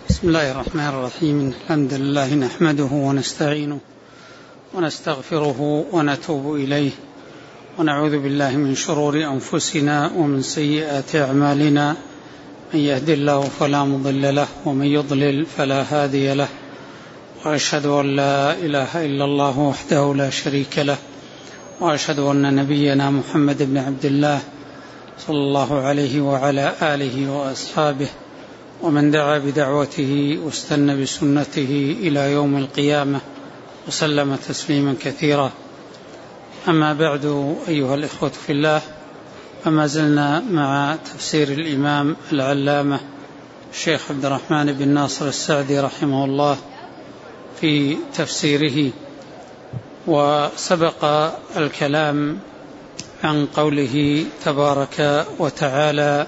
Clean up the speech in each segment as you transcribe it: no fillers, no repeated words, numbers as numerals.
بسم الله الرحمن الرحيم. الحمد لله نحمده ونستعينه ونستغفره ونتوب إليه، ونعوذ بالله من شرور أنفسنا ومن سيئات أعمالنا، من يهد الله فلا مضل له ومن يضلل فلا هادي له، وأشهد أن لا إله إلا الله وحده لا شريك له، وأشهد أن نبينا محمد بن عبد الله صلى الله عليه وعلى آله وأصحابه ومن دعا بدعوته واستنى بسنته إلى يوم القيامة وسلم تسليما كثيرا. أما بعد، أيها الإخوة في الله، فما زلنا مع تفسير الإمام العلامة الشيخ عبد الرحمن بن ناصر السعدي رحمه الله في تفسيره، وسبق الكلام عن قوله تبارك وتعالى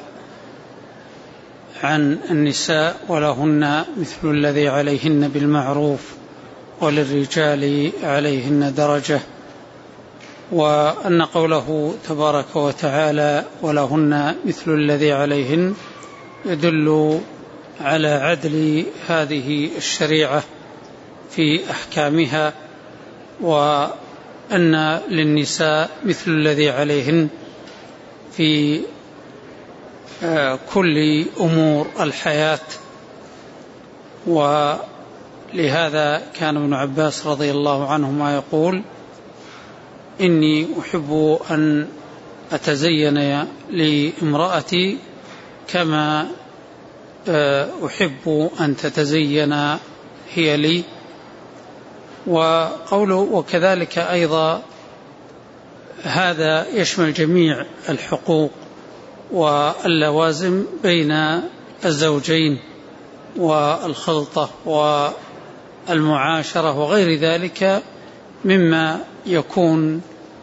عن النساء ولهن مثل الذي عليهن بالمعروف وللرجال عليهن درجة، وأن قوله تبارك وتعالى ولهن مثل الذي عليهن يدل على عدل هذه الشريعة في أحكامها، وأن للنساء مثل الذي عليهن في كل أمور الحياة. ولهذا كان ابن عباس رضي الله عنهما يقول: إني أحب أن أتزين لامرأتي كما أحب أن تتزين هي لي. وقوله وكذلك أيضا هذا يشمل جميع الحقوق واللوازم بين الزوجين والخلطة والمعاشرة وغير ذلك مما يكون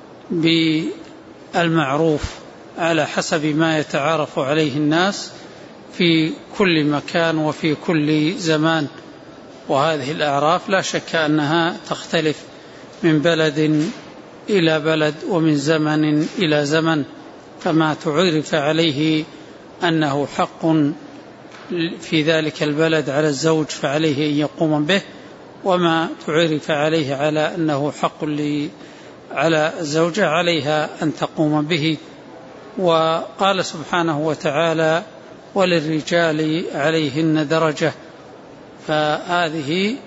بالمعروف على حسب ما يتعارف عليه الناس في كل مكان وفي كل زمان. وهذه الأعراف لا شك أنها تختلف من بلد إلى بلد ومن زمن إلى زمن، فما تعرف عليه أنه حق في ذلك البلد على الزوج فعليه أن يقوم به، وما تعرف عليه على أنه حق على الزوجة عليها أن تقوم به. وقال سبحانه وتعالى: وللرجال عليهن درجة، فهذه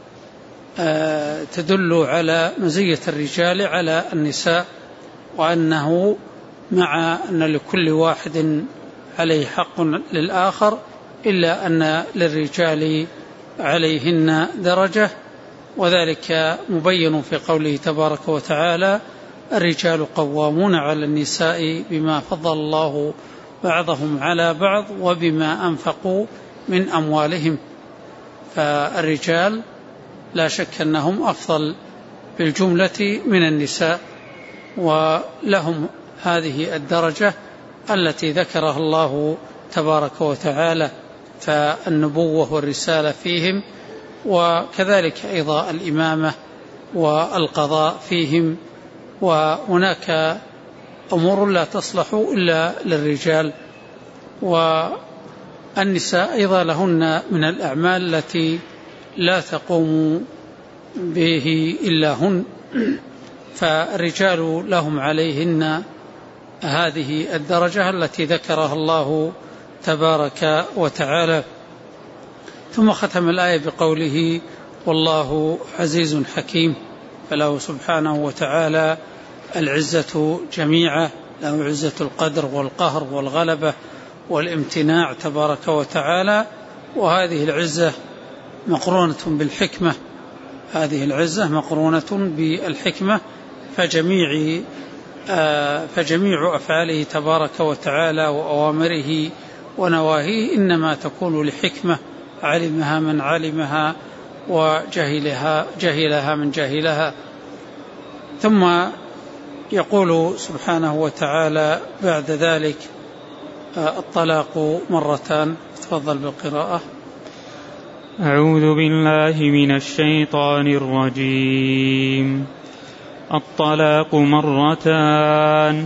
تدل على مزية الرجال على النساء، وأنه مع أن لكل واحد عليه حق للآخر إلا أن للرجال عليهن درجة، وذلك مبين في قوله تبارك وتعالى: الرجال قوامون على النساء بما فضل الله بعضهم على بعض وبما أنفقوا من أموالهم. فالرجال لا شك أنهم أفضل بالجملة من النساء، ولهم هذه الدرجة التي ذكرها الله تبارك وتعالى، فالنبوة والرسالة فيهم، وكذلك أيضا الإمامة والقضاء فيهم. وهناك أمور لا تصلح إلا للرجال. والنساء أيضا لهن من الأعمال التي لا تقوم به إلا هن، فالرجال لهم عليهن هذه الدرجة التي ذكرها الله تبارك وتعالى. ثم ختم الآية بقوله: والله عزيز حكيم، فله سبحانه وتعالى العزة جميعا، له عزة القدر والقهر والغلبة والامتناع تبارك وتعالى، وهذه العزة مقرونة بالحكمة، هذه العزة مقرونة بالحكمة، فجميع أفعاله تبارك وتعالى وأوامره ونواهيه إنما تكون لحكمة علمها من علمها وجهلها من جهلها. ثم يقول سبحانه وتعالى بعد ذلك: الطلاق مرتان. تفضل بالقراءة. أعوذ بالله من الشيطان الرجيم. الطلاق مرتان،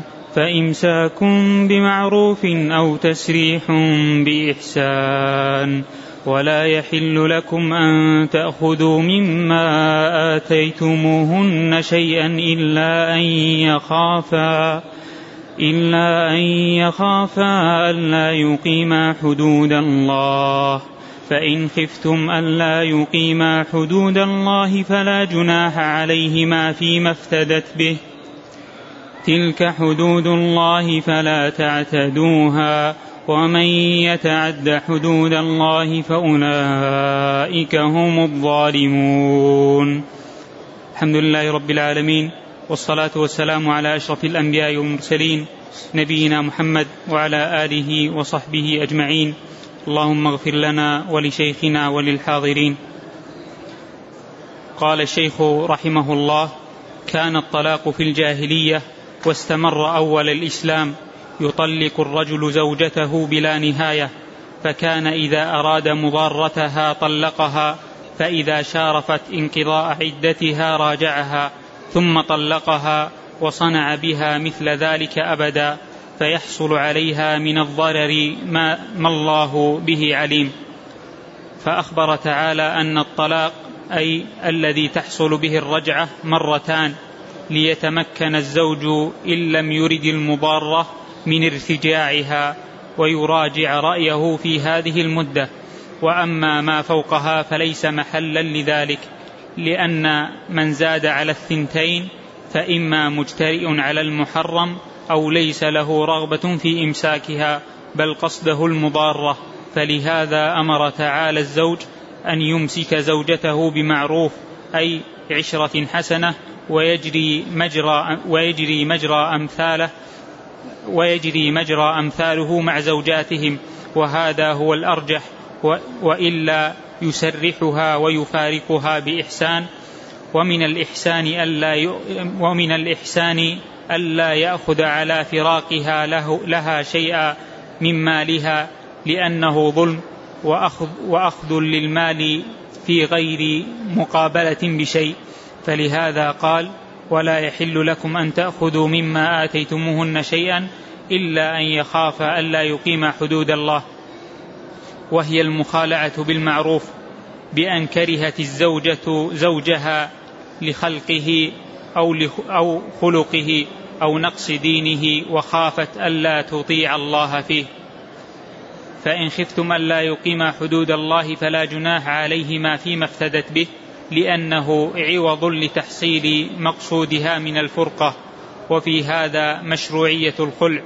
فإمساك بمعروف أو تسريح بإحسان، ولا يحل لكم أن تأخذوا مما آتيتموهن شيئا إلا أن يخافا ألا يقيما حدود الله، فإن خفتم ألا يقيما حدود الله فلا جناح عليهما فيما افتدت به، تلك حدود الله فلا تعتدوها، ومن يتعد حدود الله فأولئك هم الظالمون. الحمد لله رب العالمين، والصلاة والسلام على أشرف الأنبياء والمرسلين نبينا محمد وعلى آله وصحبه أجمعين. اللهم اغفر لنا ولشيخنا وللحاضرين. قال الشيخ رحمه الله: كان الطلاق في الجاهلية واستمر أول الإسلام يطلق الرجل زوجته بلا نهاية، فكان إذا أراد مضارتها طلقها، فإذا شارفت انقضاء عدتها راجعها ثم طلقها، وصنع بها مثل ذلك أبدا، فيحصل عليها من الضرر ما الله به عليم. فأخبر تعالى أن الطلاق أي الذي تحصل به الرجعة مرتان، ليتمكن الزوج إن لم يرد المضارة من ارتجاعها ويراجع رأيه في هذه المدة، وأما ما فوقها فليس محلا لذلك، لأن من زاد على الثنتين فإما مجترئ على المحرم أو ليس له رغبة في إمساكها بل قصده المضارة. فلهذا أمر تعالى الزوج أن يمسك زوجته بمعروف، أي عشرة حسنة، ويجري مجرى أمثاله مع زوجاتهم، وهذا هو الأرجح، وإلا يسرحها ويفارقها بإحسان. ومن الإحسان ألا يأخذ على فراقها لها شيئا من مالها، لأنه ظلم وأخذ للمال في غير مقابلة بشيء. فلهذا قال: ولا يحل لكم أن تأخذوا مما آتيتموهن شيئا إلا أن يخافا ألا يقيما حدود الله، وهي المخالعة بالمعروف، بأن كرهت الزوجة زوجها لخلقه أو خلقه أو نقص دينه، وخافت ألا تطيع الله فيه. فإن خفتم ألا يقيما حدود الله فلا جناح عليهما فيما افتدت به، لأنه عوض لتحصيل مقصودها من الفرقة. وفي هذا مشروعية الخلع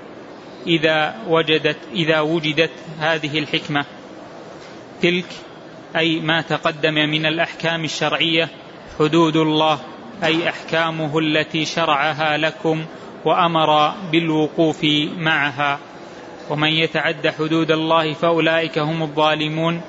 إذا وجدت هذه الحكمة. تلك أي ما تقدم من الأحكام الشرعية حدود الله، أي أحكامه التي شرعها لكم وأمر بالوقوف معها. ومن يتعد حدود الله فأولئك هم الظالمون،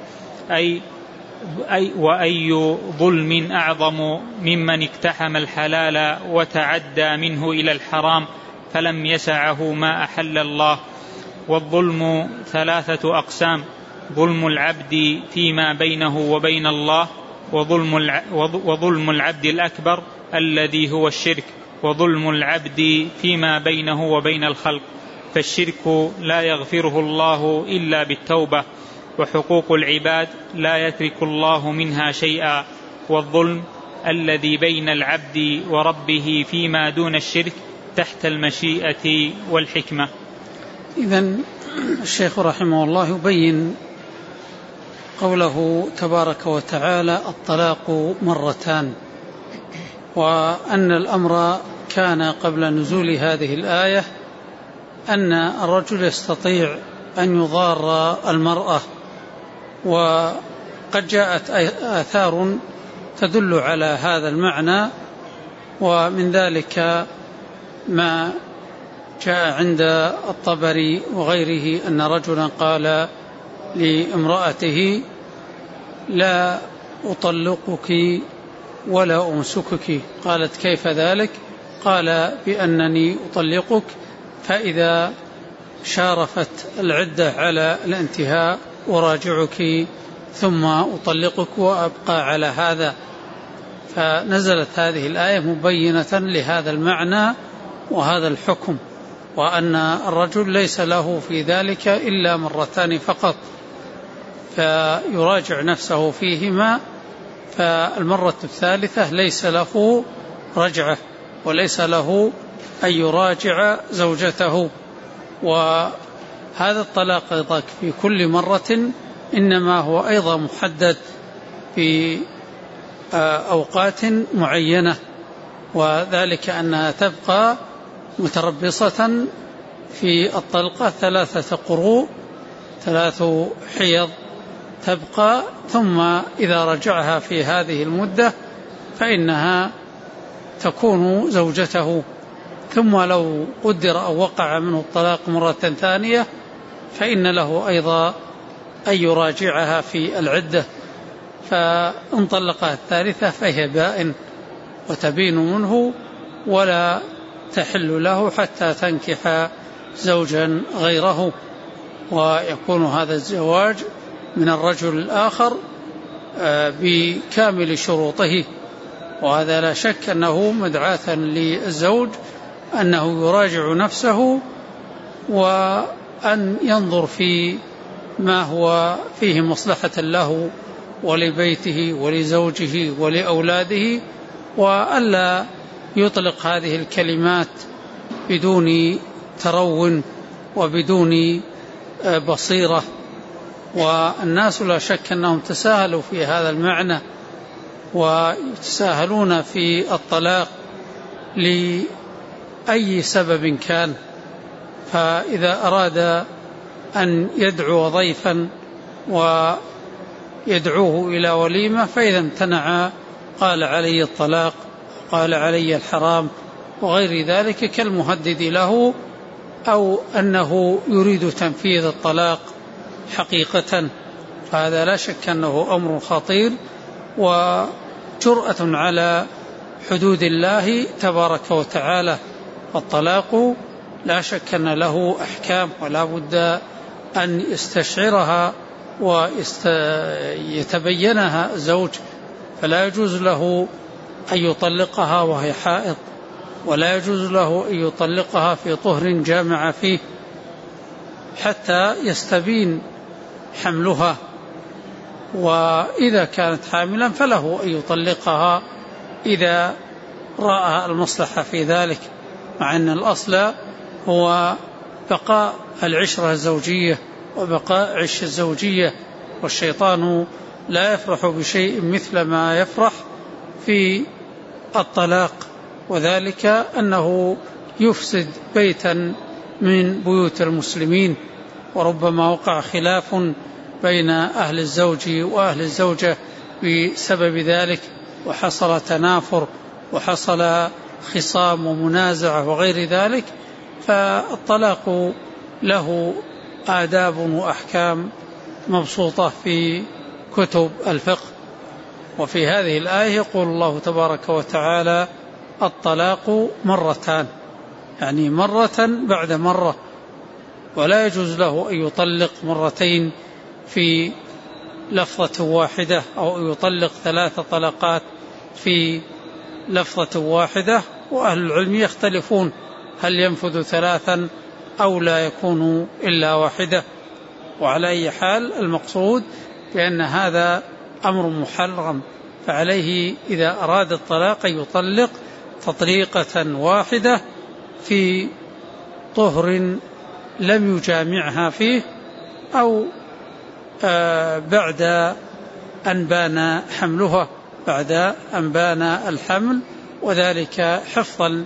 وأي ظلم أعظم ممن اقتحم الحلال وتعدى منه إلى الحرام فلم يسعه ما أحل الله. والظلم 3 أقسام: ظلم العبد فيما بينه وبين الله، وظلم العبد الأكبر الذي هو الشرك، وظلم العبد فيما بينه وبين الخلق. فالشرك لا يغفره الله إلا بالتوبة، وحقوق العباد لا يترك الله منها شيئا. والظلم الذي بين العبد وربه فيما دون الشرك تحت المشيئة والحكمة. إذن الشيخ رحمه الله يبين قوله تبارك وتعالى: الطلاق مرتان، وأن الأمر كان قبل نزول هذه الآية أن الرجل يستطيع أن يضار المرأة، وقد جاءت آثار تدل على هذا المعنى، ومن ذلك ما جاء عند الطبري وغيره أن رجلا قال لامرأته: لا أطلقك ولا أمسكك. قالت: كيف ذلك؟ قال: بأنني أطلقك، فإذا شارفت العدة على الانتهاء أراجعك ثم أطلقك وأبقى على هذا. فنزلت هذه الآية مبينة لهذا المعنى وهذا الحكم، وأن الرجل ليس له في ذلك إلا مرتان فقط. فيراجع نفسه فيهما، فالمرة الثالثة ليس له رجعة وليس له أن يراجع زوجته. وهذا الطلاق أيضا في كل مرة إنما هو أيضا محدد في أوقات معينة، وذلك أنها تبقى متربصة في الطلقة 3 قروء 3 حيض تبقى، ثم إذا رجعها في هذه المدة فإنها تكون زوجته. ثم لو قدر أو وقع منه الطلاق مرة ثانية فإن له أيضا أن يراجعها في العدة، فإن طلقها الثالثة فهي بائن وتبين منه ولا تحل له حتى تنكح زوجا غيره، ويكون هذا الزواج من الرجل الآخر بكامل شروطه. وهذا لا شك أنه مدعاة للزوج أنه يراجع نفسه وأن ينظر في ما هو فيه مصلحة له ولبيته ولزوجه ولأولاده، وألا يطلق هذه الكلمات بدون ترون وبدون بصيرة. والناس لا شك أنهم تساهلوا في هذا المعنى ويتساهلون في الطلاق لأي سبب كان. فإذا أراد أن يدعو ضيفا ويدعوه إلى وليمة فإذا امتنع قال علي الطلاق، قال علي الحرام وغير ذلك كالمهدد له، أو أنه يريد تنفيذ الطلاق حقيقة. فهذا لا شك أنه أمر خطير وجرأة على حدود الله تبارك وتعالى. الطلاق لا شك أن له أحكام ولا بد أن يستشعرها ويتبينها الزوج، فلا يجوز له أن يطلقها وهي حائض، ولا يجوز له أن يطلقها في طهر جامع فيه حتى يستبين حملها، وإذا كانت حاملا فله أن يطلقها إذا رأى المصلحة في ذلك، مع أن الأصل هو بقاء العشرة الزوجية وبقاء عش الزوجية، والشيطان لا يفرح بشيء مثل ما يفرح في الطلاق، وذلك أنه يفسد بيتا من بيوت المسلمين، وربما وقع خلاف بين أهل الزوج وأهل الزوجة بسبب ذلك، وحصل تنافر وحصل خصام ومنازعة وغير ذلك. فالطلاق له آداب وأحكام مبسوطة في كتب الفقه. وفي هذه الآية يقول الله تبارك وتعالى الطلاق مرتان، يعني مرة بعد مرة، ولا يجوز له أن يطلق مرتين في لفظة واحدة أو يطلق 3 طلقات في لفظة واحدة. وأهل العلم يختلفون هل ينفذ 3 أو لا يكون إلا واحدة. وعلى أي حال المقصود بأن هذا أمر محرم، فعليه إذا أراد الطلاق يطلق تطليقة واحدة في طهر لم يجامعها فيه، أو بعد أن بان حملها، بعد أن بان الحمل، وذلك حفظا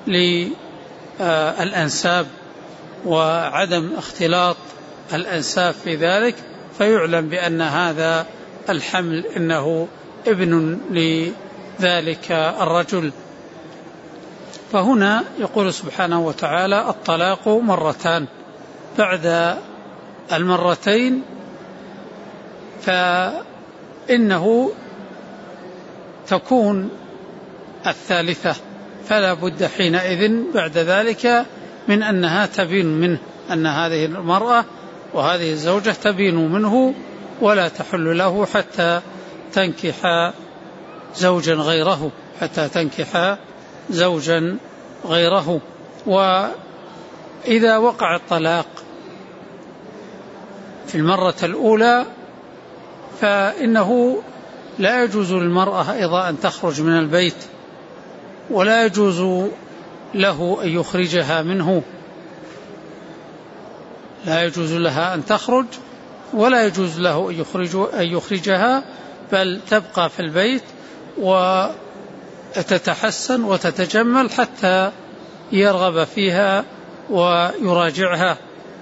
للأنساب وعدم اختلاط الأنساب في ذلك، فيعلم بأن هذا الحمل إنه ابن لذلك الرجل. فهنا يقول سبحانه وتعالى الطلاق مرتان، بعد المرتين فإنه تكون الثالثة، فلا بد حينئذ بعد ذلك من أنها تبين منه، أن هذه المرأة وهذه الزوجة تبين منه ولا تحل له حتى تنكح زوجا غيره، حتى تنكح زوجا غيره. وإذا وقع الطلاق في المرة الأولى فإنه لا يجوز للمرأة أيضا أن تخرج من البيت، ولا يجوز له أن يخرجها منه، لا يجوز لها أن تخرج ولا يجوز له أن يخرجها، بل تبقى في البيت وتتحسن وتتجمل حتى يرغب فيها ويراجعها.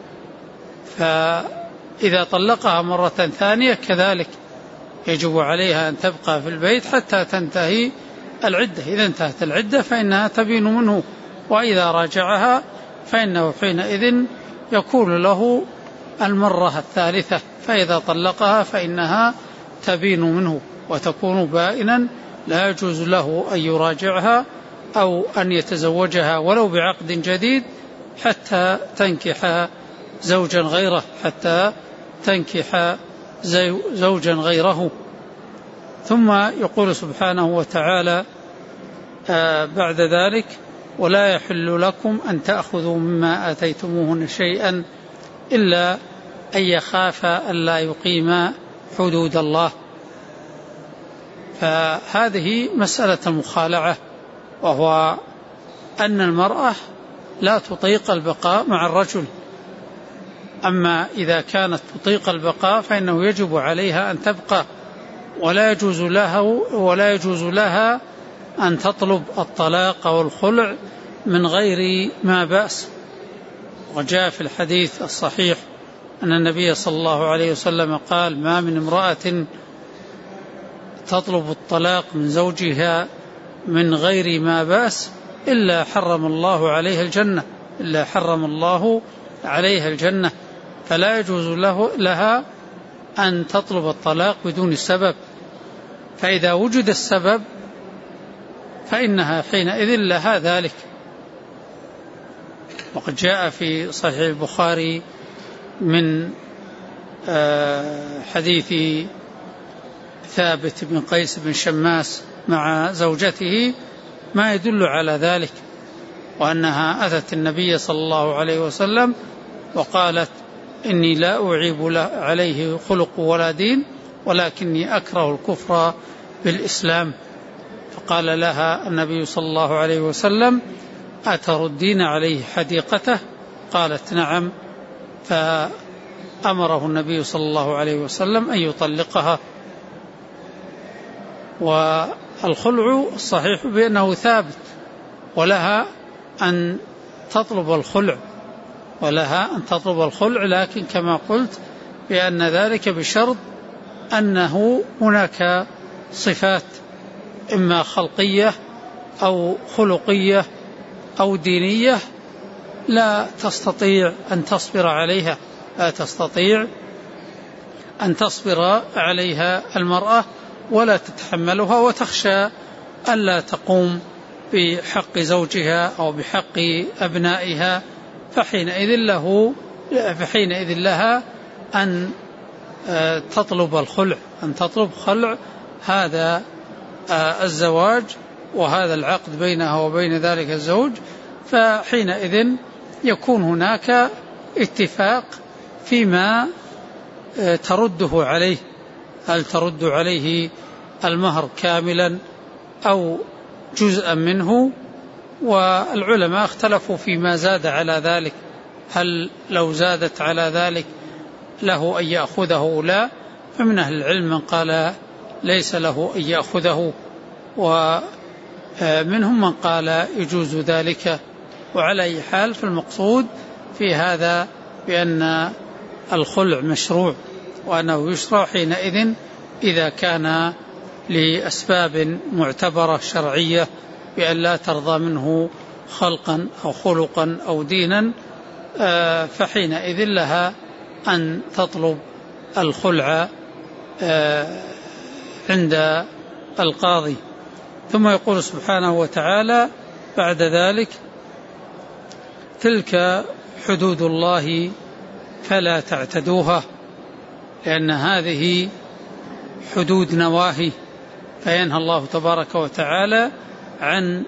فإذا طلقها مرة ثانية كذلك يجب عليها أن تبقى في البيت حتى تنتهي العدة. إذا انتهت العدة فإنها تبين منه، وإذا راجعها فإنه حينئذ يكون له المرة الثالثة، فإذا طلقها فإنها تبين منه وتكون بائنا، لا يجوز له أن يراجعها أو أن يتزوجها ولو بعقد جديد حتى تنكح زوجا غيره، حتى تنكح زوجا غيره. ثم يقول سبحانه وتعالى بعد ذلك: ولا يحل لكم أن تأخذوا مما آتيتموهن شيئا إلا أن يخافا ألا يقيما حدود الله. فهذه مسألة المخالعة، وهو أن المرأة لا تطيق البقاء مع الرجل، أما إذا كانت تطيق البقاء فإنه يجب عليها أن تبقى، ولا يجوز لها أن تطلب الطلاق أو الخلع من غير ما بأس. وجاء في الحديث الصحيح أن النبي صلى الله عليه وسلم قال: ما من امرأة تطلب الطلاق من زوجها من غير ما بأس إلا حرم الله عليها الجنة، فلا يجوز لها أن تطلب الطلاق بدون السبب. فإذا وجد السبب فإنها حينئذ لها ذلك. وقد جاء في صحيح البخاري من حديث ثابت بن قيس بن شماس مع زوجته ما يدل على ذلك، وأنها أتت النبي صلى الله عليه وسلم وقالت: إني لا أعيب عليه خلق ولا دين، ولكني أكره الكفر بالإسلام. فقال لها النبي صلى الله عليه وسلم: أتردين عليه حديقته؟ قالت: نعم. فأمره النبي صلى الله عليه وسلم أن يطلقها. والخلع الصحيح بأنه ثابت، ولها أن تطلب الخلع، لكن كما قلت بأن ذلك بشرط أنه هناك صفات إما خلقية أو خلقية أو دينية لا تستطيع أن تصبر عليها المرأة ولا تتحملها، وتخشى ألا تقوم بحق زوجها أو بحق أبنائها، فحينئذ لها أن تطلب خلع هذا الزواج وهذا العقد بينها وبين ذلك الزوج. فحينئذ يكون هناك اتفاق فيما ترده عليه، هل ترد عليه المهر كاملا أو جزءا منه. والعلماء اختلفوا فيما زاد على ذلك، هل لو زادت على ذلك له أن يأخذه لا؟ فمن أهل العلم من قال ليس له أن يأخذه، ومنهم من قال يجوز ذلك. وعلى أي حال فالمقصود في هذا بأن الخلع مشروع، وأنه يشرع حينئذ إذا كان لأسباب معتبرة شرعية بأن لا ترضى منه خلقا أو خلقا أو دينا، فحينئذ لها أن تطلب الخلع عند القاضي. ثم يقول سبحانه وتعالى بعد ذلك: تلك حدود الله فلا تعتدوها، لأن هذه حدود نواهي، فينهى الله تبارك وتعالى عن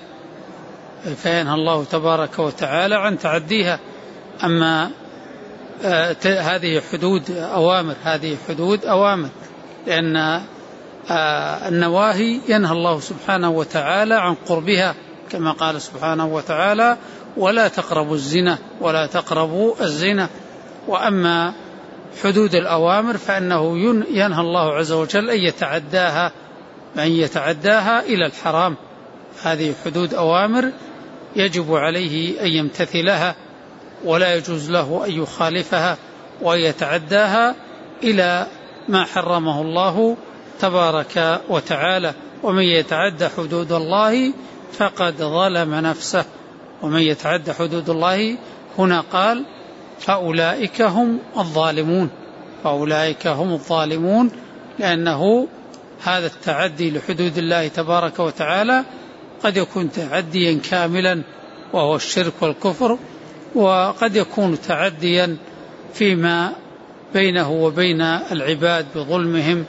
تعديها. أما هذه حدود أوامر، هذه حدود أوامر، لأن النواهي ينهى الله سبحانه وتعالى عن قربها، كما قال سبحانه وتعالى: ولا تقربوا الزنا ولا تقربوا الزنا. وأما حدود الأوامر فإنه ينهى الله عز وجل أن يتعداها إلى الحرام. هذه حدود أوامر يجب عليه أن يمتثلها، ولا يجوز له أن يخالفها ويتعداها إلى ما حرمه الله تبارك وتعالى. ومن يتعدى حدود الله فقد ظلم نفسه. ومن يتعدى حدود الله هنا قال فأولئك هم الظالمون، فأولئك هم الظالمون، لأنه هذا التعدي لحدود الله تبارك وتعالى قد يكون تعديا كاملا وهو الشرك والكفر، وقد يكون تعديا فيما بينه وبين العباد بظلمهم،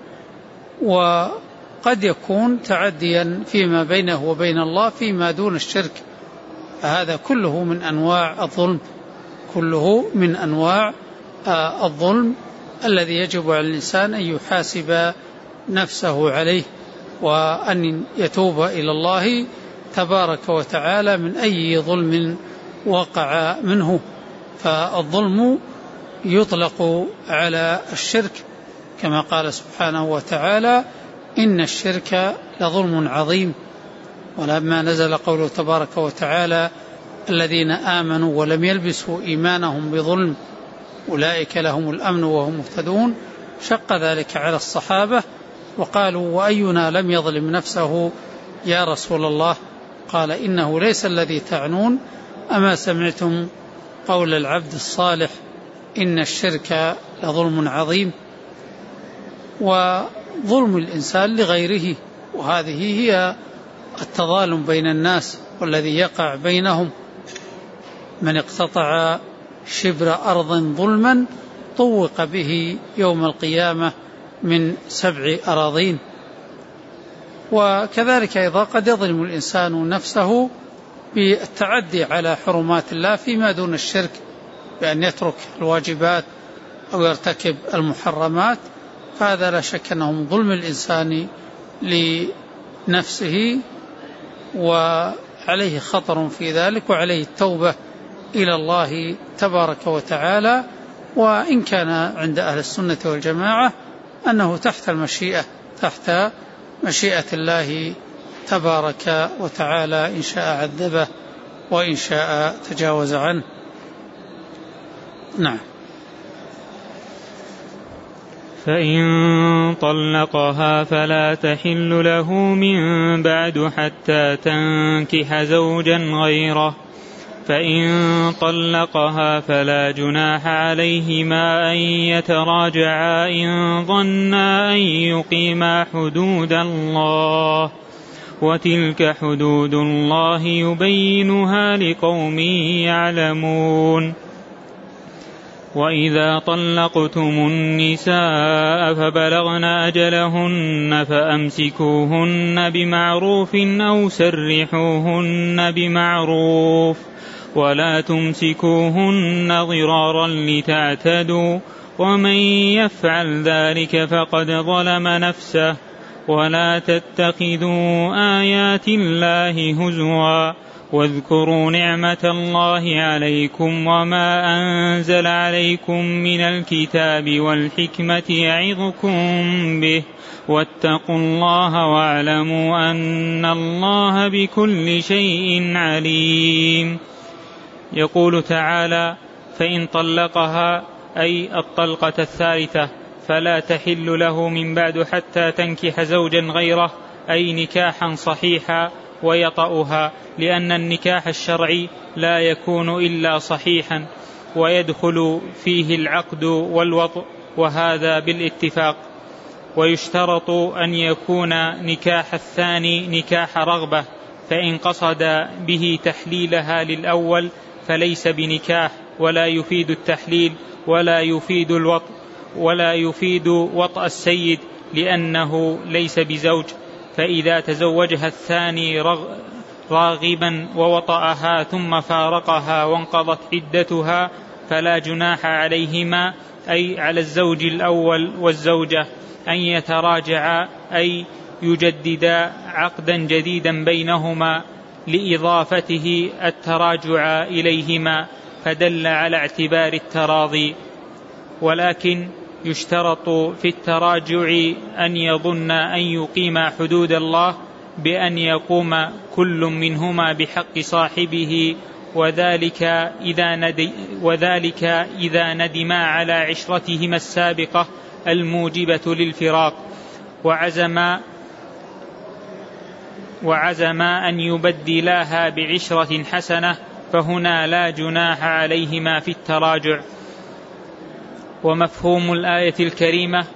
وقد يكون تعديا فيما بينه وبين الله فيما دون الشرك. فهذا كله من أنواع الظلم، كله من أنواع الظلم الذي يجب على الإنسان أن يحاسب نفسه عليه، وأن يتوب إلى الله تبارك وتعالى من أي ظلم وقع منه. فالظلم يطلق على الشرك، كما قال سبحانه وتعالى: إن الشرك لظلم عظيم. ولما نزل قوله تبارك وتعالى: الذين آمنوا ولم يلبسوا إيمانهم بظلم أولئك لهم الأمن وهم مهتدون، شق ذلك على الصحابة وقالوا: وأينا لم يظلم نفسه يا رسول الله؟ قال: إنه ليس الذي تعنون، أما سمعتم قول العبد الصالح إن الشرك لظلم عظيم. وظلم الإنسان لغيره، وهذه هي التظالم بين الناس والذي يقع بينهم. من اقتطع شبر أرض ظلما طوق به يوم القيامة من 7 أراضين. وكذلك أيضا قد يظلم الإنسان نفسه بالتعدي على حرمات الله فيما دون الشرك، بأن يترك الواجبات أو يرتكب المحرمات، فهذا لا شك أنه من ظلم الإنسان لنفسه، وعليه خطر في ذلك، وعليه التوبة إلى الله تبارك وتعالى. وإن كان عند أهل السنة والجماعة أنه تحت المشيئة، تحت مشيئة الله تبارك وتعالى، إن شاء عذبه وإن شاء تجاوز عنه. نعم. فإن طلقها فلا تحل له من بعد حتى تنكح زوجا غيره، فإن طلقها فلا جناح عليهما أن يتراجعا إن ظنا أن يقيما حدود الله، وتلك حدود الله يبينها لقوم يعلمون. وإذا طلقتم النساء فبلغن أجلهن فأمسكوهن بمعروف أو سرحوهن بمعروف، ولا تمسكوهن ضرارا لتعتدوا، ومن يفعل ذلك فقد ظلم نفسه. ولا تتخذوا آيات الله هزوا، واذكروا نعمة الله عليكم وما أنزل عليكم من الكتاب والحكمة يعظكم به، واتقوا الله واعلموا أن الله بكل شيء عليم. يقول تعالى: فإن طلقها، أي الطلقة الثالثة، فلا تحل له من بعد حتى تنكح زوجا غيره، أي نكاحا صحيحا ويطأها، لأن النكاح الشرعي لا يكون إلا صحيحا، ويدخل فيه العقد والوطء، وهذا بالاتفاق. ويشترط أن يكون نكاح الثاني نكاح رغبة، فإن قصد به تحليلها للأول فليس بنكاح، ولا يفيد التحليل، ولا يفيد الوطء، ولا يفيد وطأ السيد، لأنه ليس بزوج. فإذا تزوجها الثاني راغبا ووطأها ثم فارقها وانقضت عدتها فلا جناح عليهما أي على الزوج الأول والزوجة أن يتراجعا أي يجددا عقدا جديدا بينهما لإضافته التراجع إليهما، فدل على اعتبار التراضي. ولكن يشترط في التراجع أن يظن أن يقيم حدود الله بأن يقوم كل منهما بحق صاحبه، وذلك إذا ندما على عشرتهما السابقة الموجبة للفراق وعزم أن يبدلاها بعشرة حسنة، فهنا لا جناح عليهما في التراجع. ومفهوم الآية الكريمة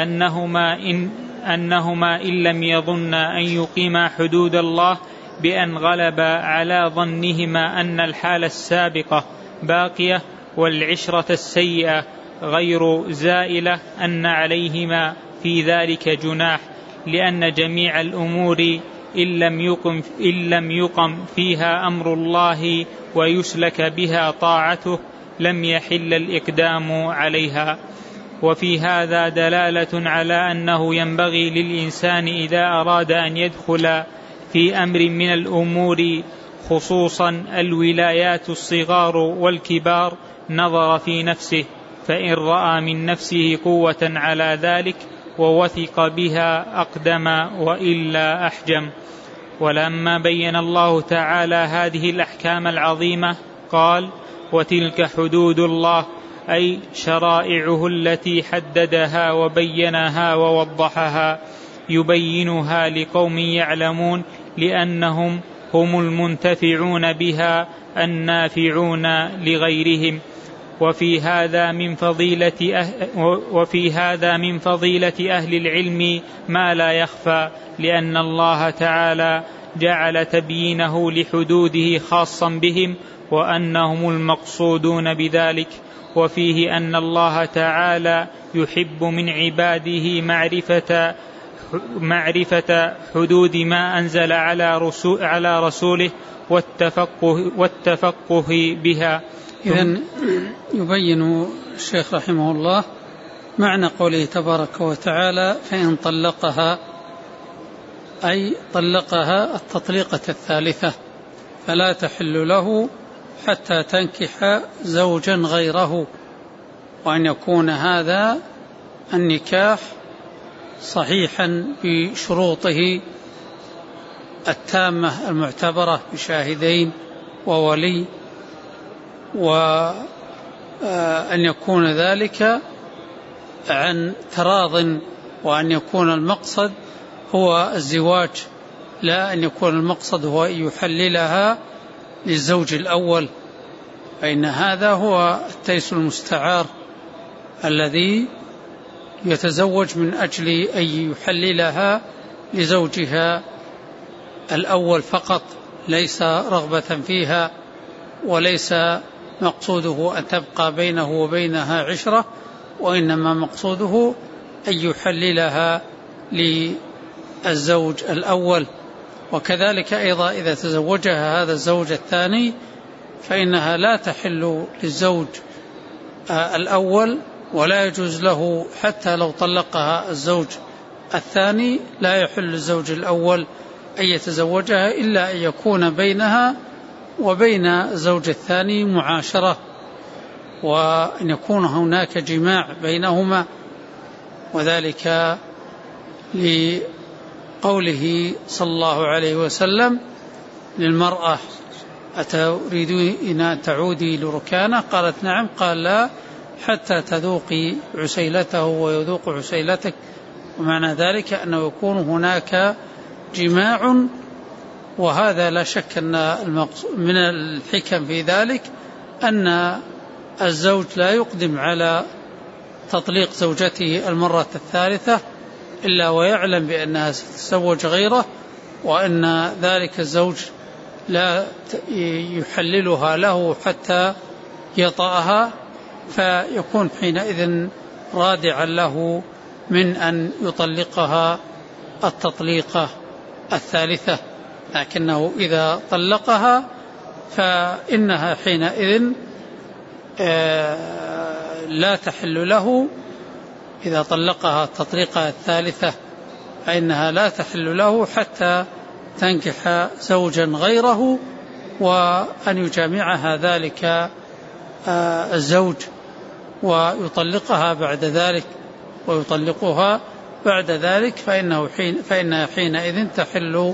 أنهما إن لم يظن أن يقيما حدود الله بأن غلب على ظنهما أن الحالة السابقة باقية والعشرة السيئة غير زائلة أن عليهما في ذلك جناح، لأن جميع الأمور إن لم يقم فيها أمر الله ويسلك بها طاعته لم يحل الإقدام عليها. وفي هذا دلالة على أنه ينبغي للإنسان إذا أراد أن يدخل في أمر من الأمور خصوصا الولايات الصغار والكبار نظر في نفسه، فإن رأى من نفسه قوة على ذلك ووثق بها أقدم وإلا أحجم. ولما بين الله تعالى هذه الأحكام العظيمة قال: وتلك حدود الله، أي شرائعه التي حددها وبينها ووضحها، يبينها لقوم يعلمون لأنهم هم المنتفعون بها النافعون لغيرهم. وفي هذا من فضيلة أهل العلم ما لا يخفى، لأن الله تعالى جعل تبيينه لحدوده خاصا بهم وأنهم المقصودون بذلك. وفيه أن الله تعالى يحب من عباده معرفة حدود ما أنزل على رسوله والتفقه بها. إذن يبين الشيخ رحمه الله معنى قوله تبارك وتعالى: فإن طلقها، أي طلقها التطليقة الثالثة، فلا تحل له حتى تنكح زوجا غيره، وأن يكون هذا النكاح صحيحا بشروطه التامة المعتبرة بشاهدين وولي، وأن يكون ذلك عن تراض، وأن يكون المقصد هو الزواج، لا أن يكون المقصد هو أن يحللها للزوج الأول، فإن هذا هو التيس المستعار الذي يتزوج من أجل أن يحللها لزوجها الأول فقط، ليس رغبة فيها، وليس مقصوده أن تبقى بينه وبينها عشرة، وإنما مقصوده أن يحللها للزوج الأول. وكذلك أيضا إذا تزوجها هذا الزوج الثاني فإنها لا تحل للزوج الأول، ولا يجوز له حتى لو طلقها الزوج الثاني لا يحل للزوج الأول أن يتزوجها إلا أن يكون بينها وبين الزوج الثاني معاشرة، وأن يكون هناك جماع بينهما، وذلك لقوله صلى الله عليه وسلم للمرأة: أتريدين أن تعودي لركانه؟ قالت: نعم. قال: لا، حتى تذوقي عسيلته ويذوق عسيلتك. ومعنى ذلك أنه يكون هناك جماع، وهذا لا شك أن من الحكم في ذلك أن الزوج لا يقدم على تطليق زوجته المرة الثالثة إلا ويعلم بأنها ستتزوج غيره، وأن ذلك الزوج لا يحللها له حتى يطأها، فيكون حينئذ رادعا له من أن يطلقها التطليقة الثالثة. لكنه إذا طلقها فإنها حينئذ لا تحل له إذا طلقها التطليقة الثالثة، فإنها لا تحل له حتى تنكح زوجا غيره وأن يجامعها ذلك الزوج ويطلقها بعد ذلك ويطلقها بعد ذلك، فإنها حينئذ تحل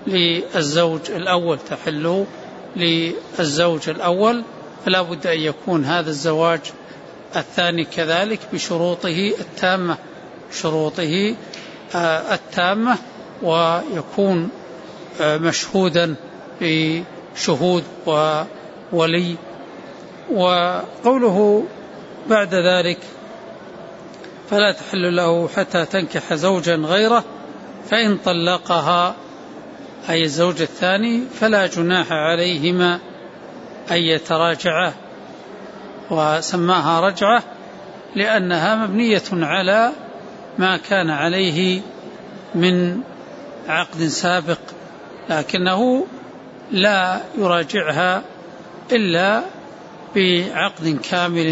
للزوج الأول، فلا بد أن يكون هذا الزواج الثاني كذلك بشروطه التامة ويكون مشهودا بشهود وولي. وقوله بعد ذلك فلا تحل له حتى تنكح زوجا غيره، فإن طلقها أي الزوج الثاني فلا جناح عليهما أن يتراجعا، وسماها رجعة لأنها مبنية على ما كان عليه من عقد سابق، لكنه لا يراجعها إلا بعقد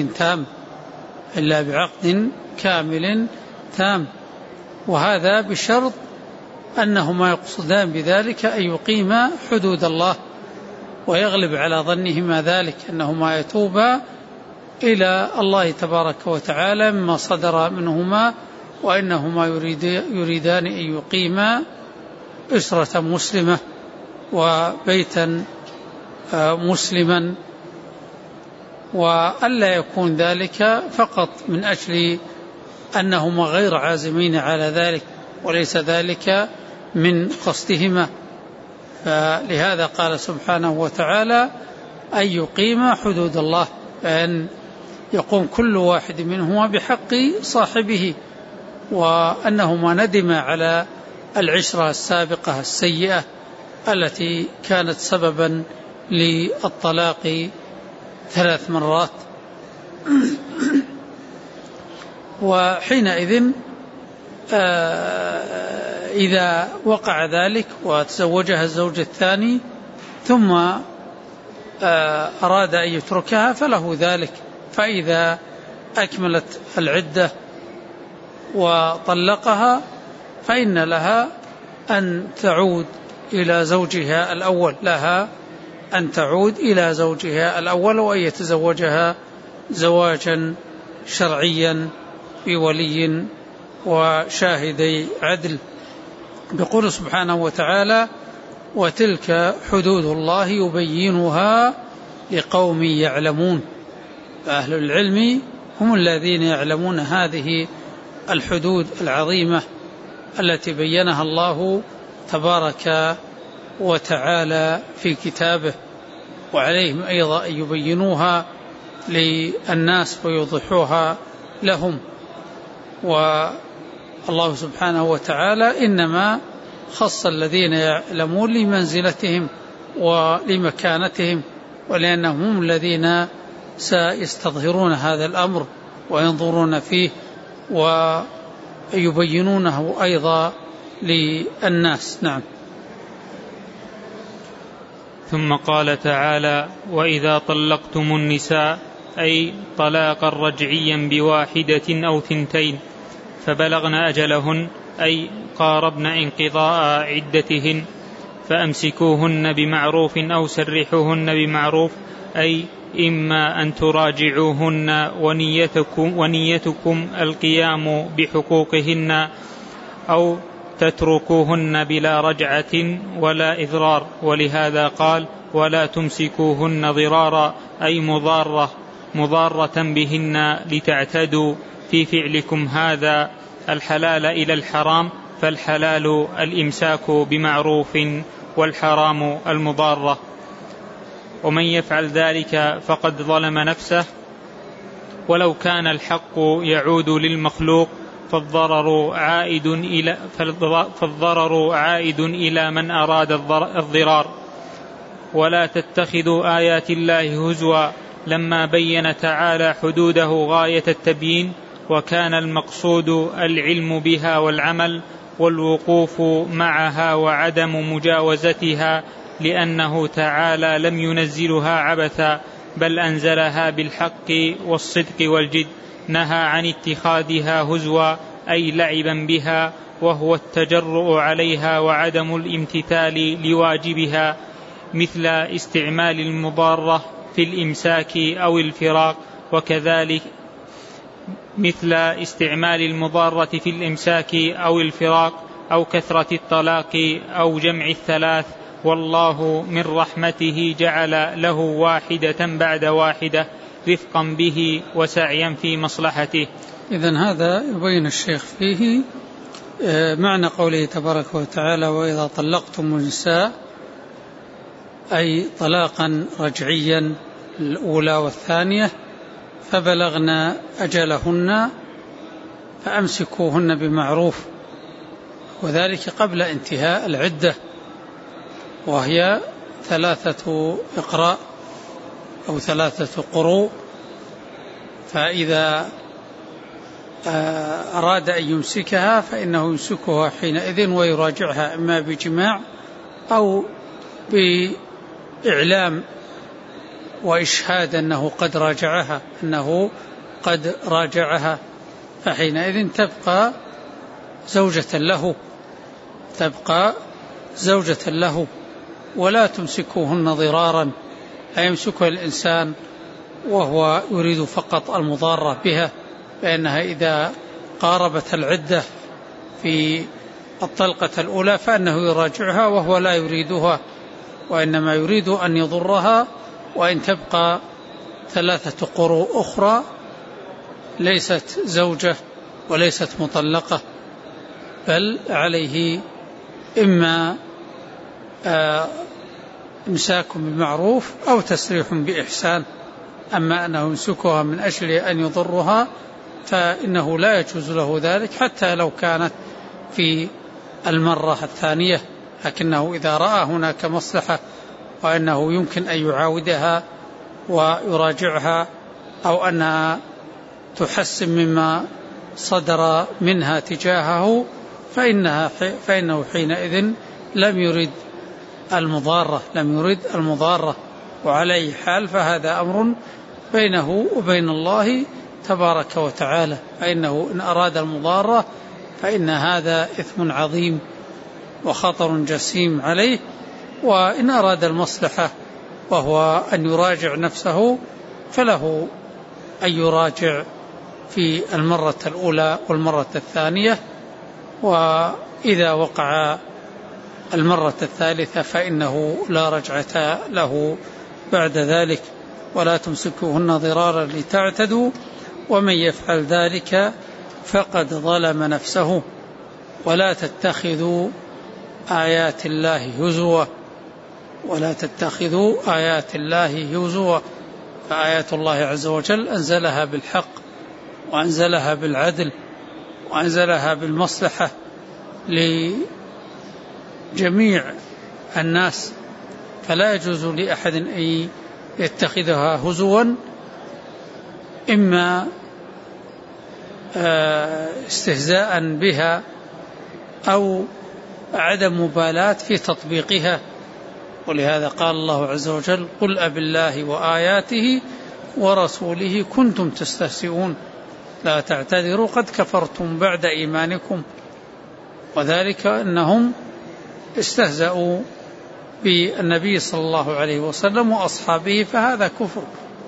كامل تام، وهذا بشرط أنهما يقصدان بذلك أن يقيما حدود الله، ويغلب على ظنهما ذلك أنهما يتوبا إلى الله تبارك وتعالى مما صدر منهما، وإنهما يريدان أن يقيما أسرة مسلمة وبيتا مسلما، وألا يكون ذلك فقط من أجل أنهما غير عازمين على ذلك وليس ذلك من قصدهما. فلهذا قال سبحانه وتعالى أن يقيم حدود الله، فأن يقوم كل واحد منهما بحق صاحبه، وأنهما ندما على العشرة السابقة السيئة التي كانت سببا للطلاق 3 مرات. وحينئذ إذا وقع ذلك وتزوجها الزوج الثاني ثم أراد أن يتركها فله ذلك، فإذا أكملت العدة وطلقها فإن لها أن تعود إلى زوجها الأول، وأن يتزوجها زواجا شرعيا بولي وشاهدي عدل. يقول سبحانه وتعالى وتلك حدود الله يبينها لقوم يعلمون، فأهل العلم هم الذين يعلمون هذه الحدود العظيمة التي بينها الله تبارك وتعالى في كتابه، وعليهم أيضا أن يبينوها للناس ويوضحوها لهم. والله سبحانه وتعالى إنما خص الذين يعلمون لمنزلتهم ولمكانتهم، ولأنهم هم الذين سيستظهرون هذا الأمر وينظرون فيه ويبينونه أيضا للناس. نعم. ثم قال تعالى وإذا طلقتم النساء أي طلاقا رجعيا بواحدة أو 2 فبلغن أجلهن أي قاربن انقضاء عدتهن فأمسكوهن بمعروف أو سرحوهن بمعروف، أي إما أن تراجعوهن ونيتكم القيام بحقوقهن أو تتركوهن بلا رجعة ولا إضرار. ولهذا قال ولا تمسكوهن ضرارا أي مضارة بهن لتعتدوا في فعلكم هذا الحلال إلى الحرام، فالحلال الإمساك بمعروف والحرام المضارة، ومن يفعل ذلك فقد ظلم نفسه. ولو كان الحق يعود للمخلوق فالضرر عائد إلى من أراد الضرار. ولا تتخذوا آيات الله هزوا لما بين تعالى حدوده غاية التبيين، وكان المقصود العلم بها والعمل والوقوف معها وعدم مجاوزتها، لأنه تعالى لم ينزلها عبثا بل أنزلها بالحق والصدق والجد، نهى عن اتخاذها هزوا أي لعبا بها، وهو التجرؤ عليها وعدم الامتثال لواجبها، مثل استعمال المضارة في الإمساك أو الفراق، وكذلك مثل استعمال المضارة في الإمساك أو الفراق، أو كثرة الطلاق أو جمع الثلاث. والله من رحمته جعل له واحدة بعد واحدة رفقا به وسعيا في مصلحته. إذن هذا يبين الشيخ فيه معنى قوله تبارك وتعالى: وإذا طلقتم النساء، أي طلاقا رجعيا الأولى والثانية، فبلغنا أجلهن فأمسكوهن بمعروف، وذلك قبل انتهاء العدة، وهي 3 إقراء أو 3 قروء. فإذا أراد أن يمسكها فإنه يمسكها حينئذ ويراجعها إما بجماع أو بإعلام وإشهاد أنه قد راجعها، فحينئذ تبقى زوجة له، ولا تمسكوهن ضرارا، لا يمسكها الإنسان وهو يريد فقط المضارة بها، فإنها إذا قاربت العدة في الطلقة الأولى فإنه يراجعها وهو لا يريدها، وإنما يريد أن يضرها، وإن تبقى 3 قروء أخرى ليست زوجة وليست مطلقة، بل عليه إما إمساك بمعروف أو تسريح بإحسان. أما أنه يمسكها من أجل أن يضرها فإنه لا يجوز له ذلك حتى لو كانت في المرة الثانية، لكنه إذا رأى هناك مصلحة وأنه يمكن أن يعاودها ويراجعها، أو أنها تحسن مما صدر منها تجاهه، فإنه حينئذ لم يرد المضارة. وعلى أي حال فهذا أمر بينه وبين الله تبارك وتعالى، فإنه إن أراد المضارة فإن هذا إثم عظيم وخطر جسيم عليه، وإن أراد المصلحة وهو أن يراجع نفسه فله أن يراجع في المرة الأولى والمرة الثانية، وإذا وقع المرة الثالثة فإنه لا رجعة له بعد ذلك. ولا تمسكوهن ضرارا لتعتدوا ومن يفعل ذلك فقد ظلم نفسه. ولا تتخذوا آيات الله هزوا، فآيات الله عز وجل أنزلها بالحق وأنزلها بالعدل وأنزلها بالمصلحة لجميع الناس، فلا يجوز لأحد أن يتخذها هزوا، إما استهزاء بها أو عدم مبالاة في تطبيقها. ولهذا قال الله عز وجل: قل أبالله وآياته ورسوله كنتم تستهزئون لا تعتذروا قد كفرتم بعد إيمانكم. وذلك أنهم استهزأوا بالنبي صلى الله عليه وسلم وأصحابه، فهذا كفر.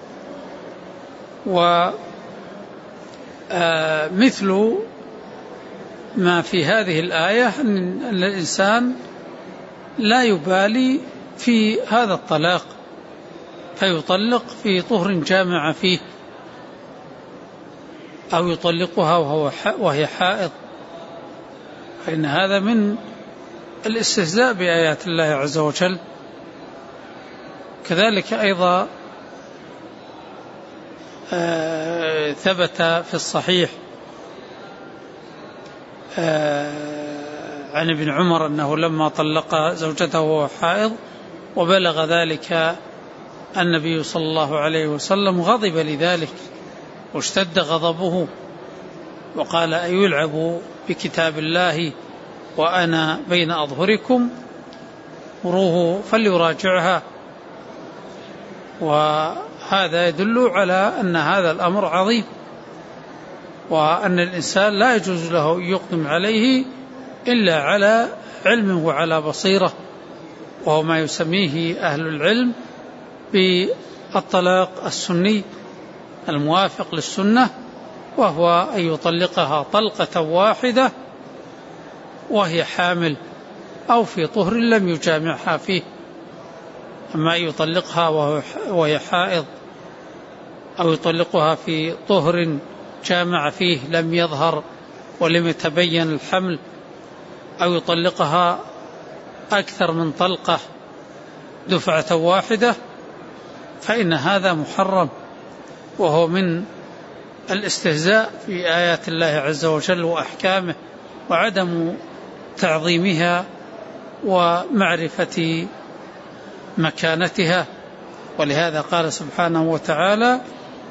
ومثل ما في هذه الآية أن الإنسان لا يبالي في هذا الطلاق فيطلق في طهر جامع فيه، أو يطلقها وهي حائض، فإن هذا من الاستهزاء بآيات الله عز وجل. كذلك أيضا ثبت في الصحيح عن ابن عمر أنه لما طلق زوجته وهو حائض وبلغ ذلك النبي صلى الله عليه وسلم غضب لذلك واشتد غضبه، وقال: أيلعب بكتاب الله وأنا بين أظهركم؟ مروه فليراجعها. وهذا هذا يدل على أن هذا الأمر عظيم، وأن الإنسان لا يجوز له أن يقدم عليه إلا على علم وعلى بصيرة، وهو ما يسميه أهل العلم بالطلاق السني الموافق للسنة، وهو أن يطلقها طلقة واحدة وهي حامل أو في طهر لم يجامعها فيه. أما يطلقها وهي حائض، أو يطلقها في طهر جامع فيه لم يظهر ولم يتبين الحمل، أو يطلقها أكثر من طلقة دفعة واحدة، فإن هذا محرم، وهو من الاستهزاء في آيات الله عز وجل وأحكامه، وعدم تعظيمها ومعرفة مكانتها. ولهذا قال سبحانه وتعالى: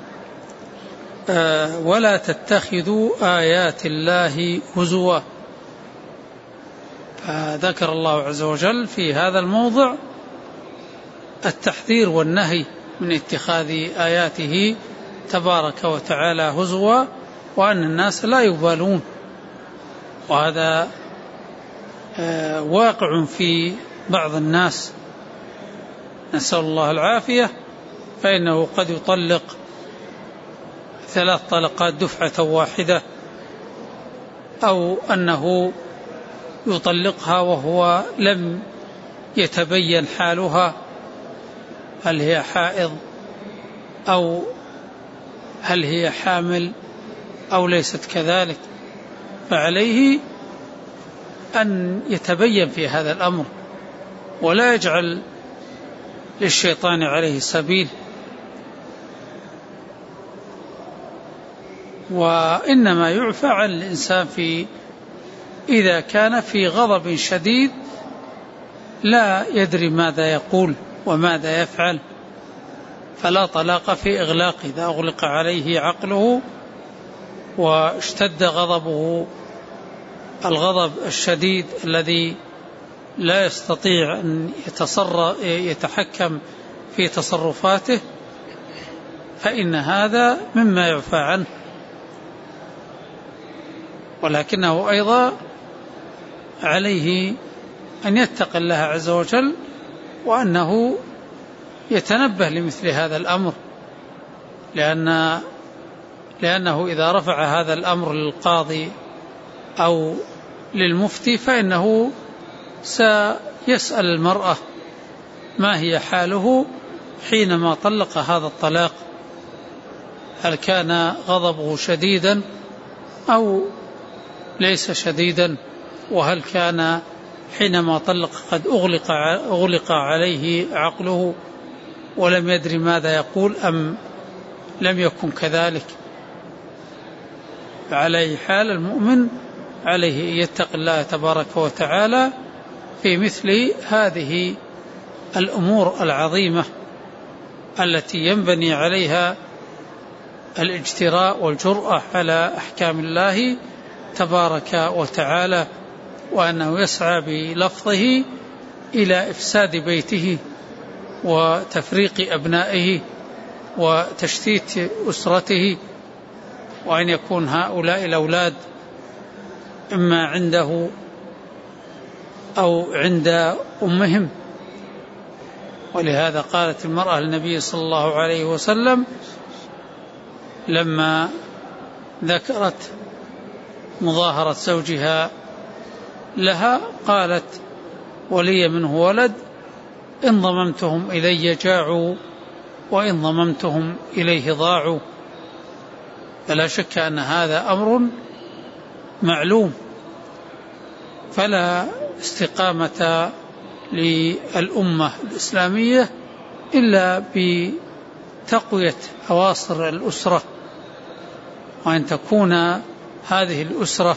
ولا تتخذوا آيات الله هزوا. فذكر الله عز وجل في هذا الموضع التحذير والنهي من اتخاذ آياته تبارك وتعالى هزوا، وأن الناس لا يبالون. وهذا واقع في بعض الناس، نسأل الله العافية، فإنه قد يطلق 3 طلقات دفعة واحدة، أو أنه يطلقها وهو لم يتبين حالها، هل هي حائض أو هل هي حامل أو ليست كذلك. فعليه أن يتبين في هذا الأمر، ولا يجعل للشيطان عليه سبيل. وإنما يعفى عن الإنسان إذا كان في غضب شديد لا يدري ماذا يقول وماذا يفعل، فلا طلاق في إغلاق. إذا أغلق عليه عقله واشتد غضبه الغضب الشديد الذي لا يستطيع أن يتحكم في تصرفاته، فإن هذا مما يعفى عنه. ولكنه أيضا عليه أن يتقي الله عز وجل، وأنه يتنبه لمثل هذا الأمر، لأنه إذا رفع هذا الأمر للقاضي أو للمفتي فإنه سيسأل المرأة ما هي حاله حينما طلق هذا الطلاق، هل كان غضبه شديدا أو ليس شديدا، وهل كان حينما طلق قد أغلق عليه عقله ولم يدري ماذا يقول أم لم يكن كذلك. فعلى حال المؤمن عليه أن يتقي الله تبارك وتعالى في مثل هذه الأمور العظيمة التي ينبني عليها الاجتراء والجرأة على أحكام الله تبارك وتعالى، وأنه يسعى بلفظه إلى إفساد بيته وتفريق أبنائه وتشتيت أسرته، وأن يكون هؤلاء الأولاد إما عنده أو عند أمهم. ولهذا قالت المرأة للنبي صلى الله عليه وسلم لما ذكرت مظاهرة زوجها لها، قالت: ولي منه ولد، إن ضممتهم إلي جاعوا وإن ضممتهم إليه ضاعوا. فلا شك أن هذا أمر معلوم، فلا استقامة للأمة الإسلامية إلا بتقوية أواصر الأسرة، وأن تكون هذه الأسرة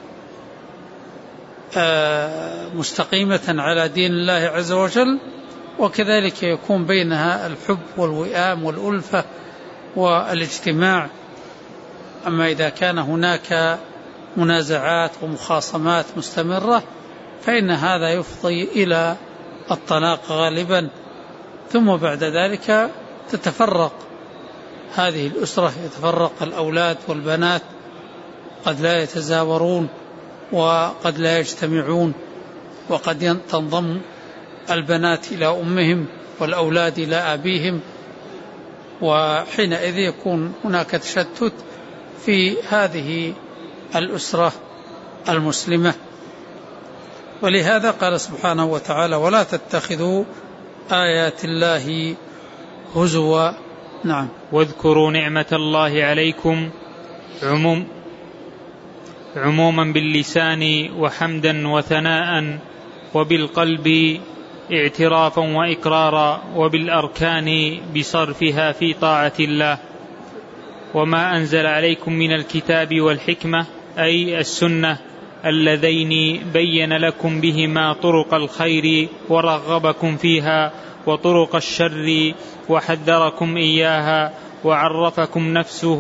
مستقيمة على دين الله عز وجل، وكذلك يكون بينها الحب والوئام والألفة والاجتماع. أما إذا كان هناك منازعات ومخاصمات مستمرة فإن هذا يفضي إلى الطلاق غالبا، ثم بعد ذلك تتفرق هذه الأسرة يتفرق الأولاد والبنات، قد لا يتزاورون وقد لا يجتمعون، وقد تنضم البنات إلى أمهم والأولاد إلى أبيهم، وحينئذ يكون هناك تشتت في هذه الأسرة المسلمة. ولهذا قال سبحانه وتعالى: ولا تتخذوا آيات الله هزوا. نعم. واذكروا نعمة الله عليكم عموما باللسان وحمدا وثناء، وبالقلب اعترافا وإقرارا، وبالأركان بصرفها في طاعة الله. وما أنزل عليكم من الكتاب والحكمة أي السنة اللذين بين لكم بهما طرق الخير ورغبكم فيها وطرق الشر وحذركم إياها، وعرفكم نفسه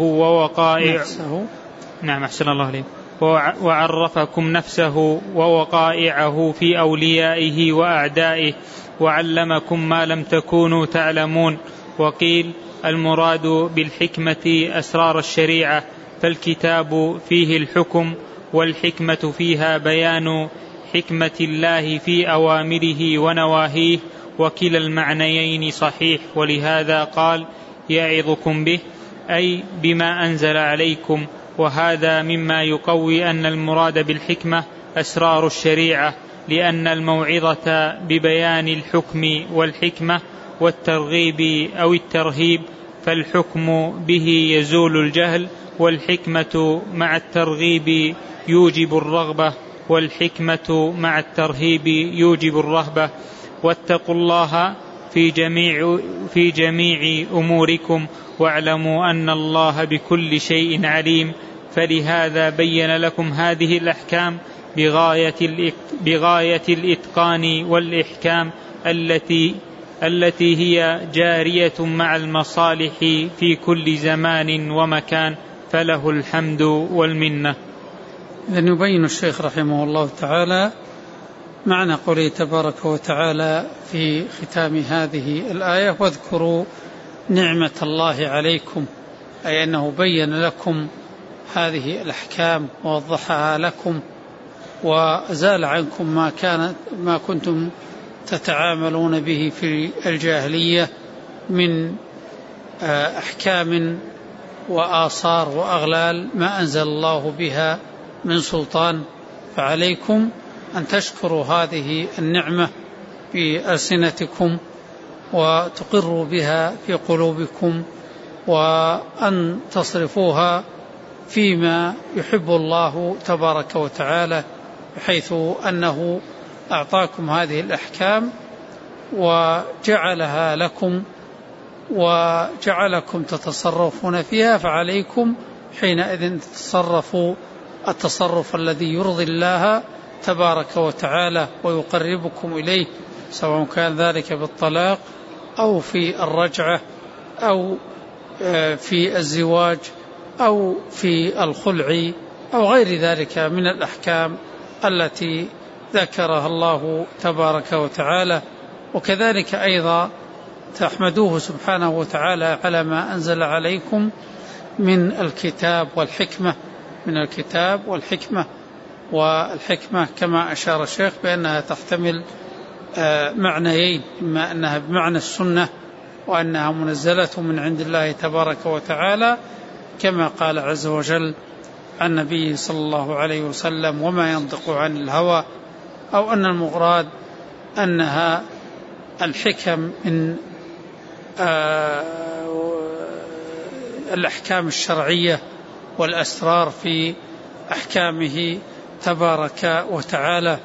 وعرفكم نفسه ووقائعه في أوليائه وأعدائه، وعلمكم ما لم تكونوا تعلمون. وقيل المراد بالحكمة أسرار الشريعة، فالكتاب فيه الحكم، والحكمة فيها بيان حكمة الله في أوامره ونواهيه، وكلا المعنيين صحيح. ولهذا قال: يعظكم به، أي بما أنزل عليكم. وهذا مما يقوي أن المراد بالحكمة أسرار الشريعة، لأن الموعظة ببيان الحكم والحكمة والترغيب أو الترهيب، فالحكم به يزول الجهل، والحكمة مع الترغيب يوجب الرغبة، والحكمة مع الترهيب يوجب الرهبة. واتقوا الله في جميع أموركم، واعلموا أن الله بكل شيء عليم. فلهذا بين لكم هذه الأحكام بغاية الإتقان والإحكام التي هي جارية مع المصالح في كل زمان ومكان، فله الحمد والمنة. إذن يبين الشيخ رحمه الله تعالى معنى قوله تبارك وتعالى في ختام هذه الآية: واذكروا نعمة الله عليكم، أي أنه بين لكم هذه الأحكام ووضحها لكم، وزال عنكم ما كنتم تتعاملون به في الجاهلية من أحكام وآثار وأغلال ما أنزل الله بها من سلطان. فعليكم أن تشكروا هذه النعمة بألسنتكم وتقروا بها في قلوبكم، وأن تصرفوها فيما يحب الله تبارك وتعالى، بحيث أنه أعطاكم هذه الأحكام وجعلها لكم وجعلكم تتصرفون فيها. فعليكم حينئذ تتصرفوا التصرف الذي يرضي الله تبارك وتعالى ويقربكم إليه، سواء كان ذلك بالطلاق أو في الرجعة أو في الزواج أو في الخلع أو غير ذلك من الأحكام التي ذكرها الله تبارك وتعالى. وكذلك أيضا تحمدوه سبحانه وتعالى على ما أنزل عليكم من الكتاب والحكمة، والحكمة كما أشار الشيخ بأنها تحتمل معنيين: إما أنها بمعنى السنة، وأنها منزلة من عند الله تبارك وتعالى كما قال عز وجل عن النبي صلى الله عليه وسلم: وما ينطق عن الهوى، أو أن المراد أنها الحكم من الأحكام الشرعية والأسرار في أحكامه تبارك وتعالى.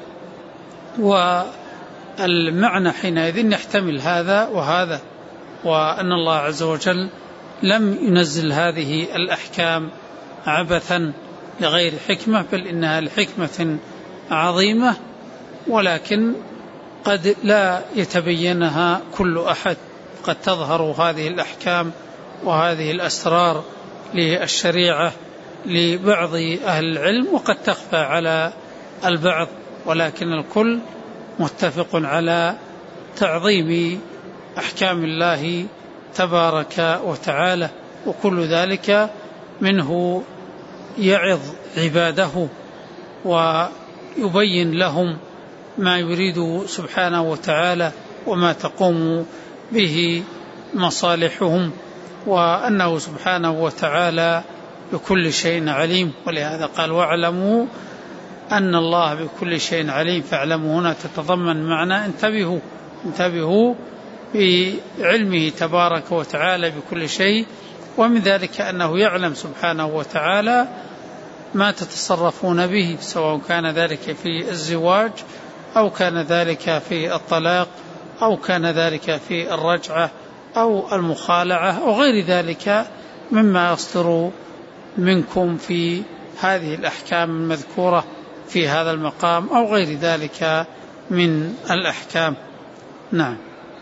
والمعنى حينئذ يحتمل هذا وهذا، وأن الله عز وجل لم ينزل هذه الأحكام عبثا لغير حكمة، بل إنها لحكمة عظيمة، ولكن قد لا يتبينها كل أحد. قد تظهر هذه الأحكام وهذه الأسرار للشريعة لبعض أهل العلم، وقد تخفى على البعض، ولكن الكل متفق على تعظيم أحكام الله تبارك وتعالى. وكل ذلك منه يعظ عباده ويبين لهم ما يريد سبحانه وتعالى وما تقوم به مصالحهم، وأنه سبحانه وتعالى بكل شيء عليم. ولهذا قال واعلموا أن الله بكل شيء عليم، فاعلموا هنا تتضمن معنى انتبهوا بعلمه تبارك وتعالى بكل شيء، ومن ذلك أنه يعلم سبحانه وتعالى ما تتصرفون به، سواء كان ذلك في الزواج أو كان ذلك في الطلاق أو كان ذلك في الرجعة أو المخالعة أو غير ذلك مما يصدر منكم في هذه الأحكام المذكورة في هذا المقام أو غير ذلك من الأحكام. نعم.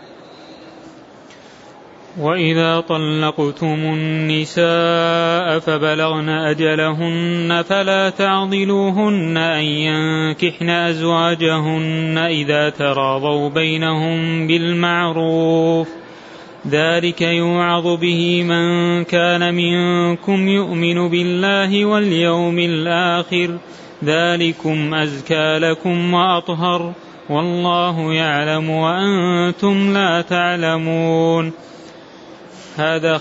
وإذا طلقتم النساء فبلغن أجلهن فلا تعضلوهن أن ينكحن أزواجهن إذا تراضوا بينهم بالمعروف، ذلك يوعظ به من كان منكم يؤمن بالله واليوم الآخر، ذلكم أزكى لكم وأطهر، والله يعلم وأنتم لا تعلمون. هذا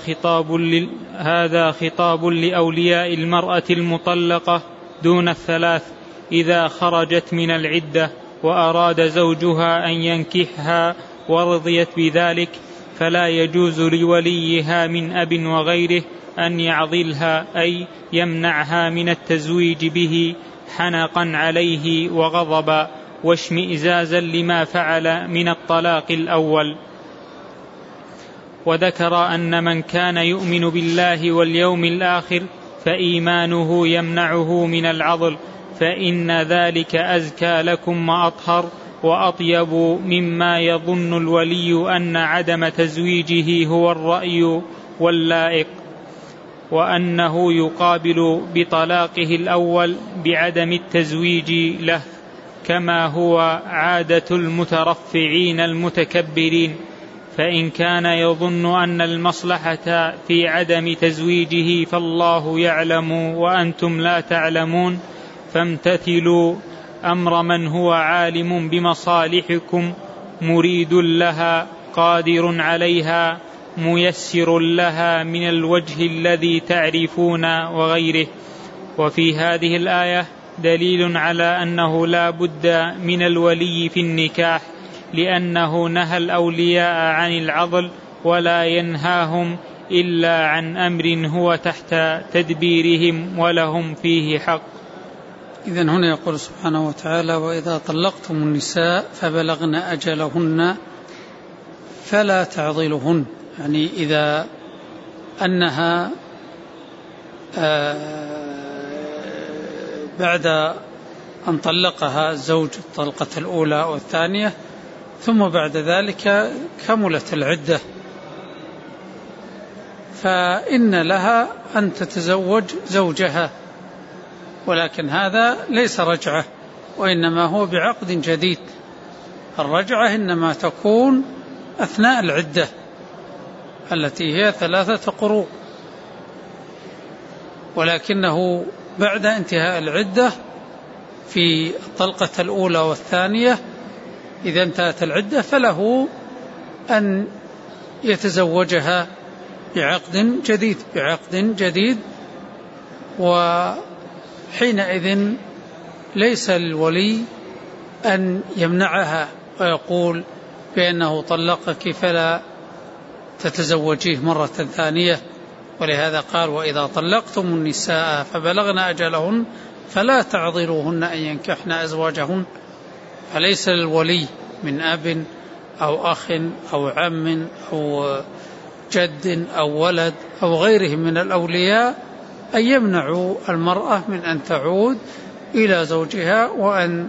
خطاب لأولياء المرأة المطلقة دون الثلاث إذا خرجت من العدة وأراد زوجها أن ينكحها ورضيت بذلك، فلا يجوز لوليها من أب وغيره أن يعضلها، أي يمنعها من التزويج به حنقا عليه وغضبا واشمئزازا لما فعل من الطلاق الأول. وذكر أن من كان يؤمن بالله واليوم الآخر فإيمانه يمنعه من العضل، فإن ذلك أزكى لكم وأطهر وأطيب مما يظن الولي أن عدم تزويجه هو الرأي واللائق، وأنه يقابل بطلاقه الأول بعدم التزويج له، كما هو عادة المترفعين المتكبرين. فإن كان يظن أن المصلحة في عدم تزويجه فالله يعلم وأنتم لا تعلمون، فامتثلوا أمر من هو عالم بمصالحكم مريد لها قادر عليها ميسر لها من الوجه الذي تعرفون وغيره. وفي هذه الآية دليل على أنه لا بد من الولي في النكاح، لأنه نهى الأولياء عن العضل ولا ينهاهم إلا عن أمر هو تحت تدبيرهم ولهم فيه حق. إذن هنا يقول سبحانه وتعالى وإذا طلقتم النساء فبلغن أجلهن فلا تعضلهن، يعني إذا أنها بعد أن طلقها الزوج الطلقة الأولى والثانية ثم بعد ذلك كملت العدة، فإن لها أن تتزوج زوجها، ولكن هذا ليس رجعة وإنما هو بعقد جديد. الرجعة إنما تكون أثناء العدة التي هي 3 قروء، ولكنه بعد انتهاء العدة في الطلقة الأولى والثانية إذا انتهت العدة فله أن يتزوجها بعقد جديد، وحينئذ ليس للولي أن يمنعها ويقول بأنه طلقك فلا تتزوجيه مرة ثانية. ولهذا قال وإذا طلقتم النساء فبلغن أجلهن فلا تعضلوهن أن ينكحن أزواجهن، فليس للولي من أب أو أخ أو عم أو جد أو ولد أو غيرهم من الأولياء أن يمنعوا المرأة من أن تعود إلى زوجها وأن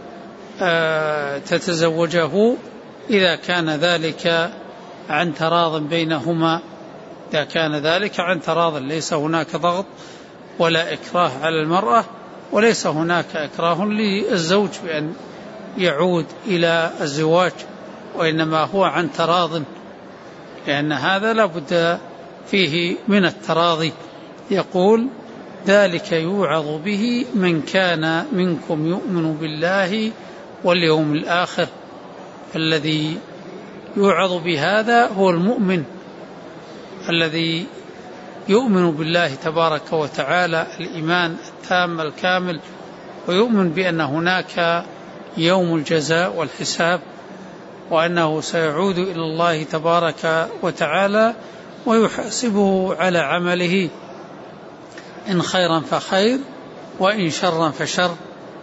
تتزوجه إذا كان ذلك عن تراض بينهما. إذا كان ذلك عن تراض ليس هناك ضغط ولا إكراه على المرأة، وليس هناك إكراه للزوج بأن يعود إلى الزواج، وإنما هو عن تراض، لأن هذا لا بد فيه من التراضي. يقول: ذلك يوعظ به من كان منكم يؤمن بالله واليوم الآخر. الذي يوعظ بهذا هو المؤمن الذي يؤمن بالله تبارك وتعالى الإيمان التام الكامل، ويؤمن بأن هناك يوم الجزاء والحساب، وأنه سيعود إلى الله تبارك وتعالى ويحاسبه على عمله، إن خيرا فخير وإن شرا فشر.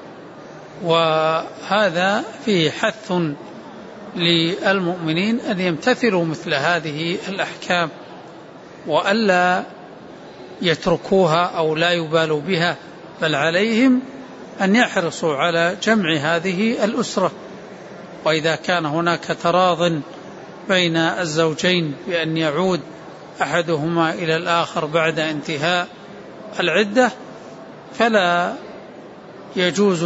وهذا فيه حث للمؤمنين أن يمتثلوا مثل هذه الأحكام، وألا يتركوها أو لا يبالوا بها، بل عليهم أن يحرصوا على جمع هذه الأسرة. وإذا كان هناك تراض بين الزوجين بأن يعود أحدهما إلى الآخر بعد انتهاء العدة، فلا يجوز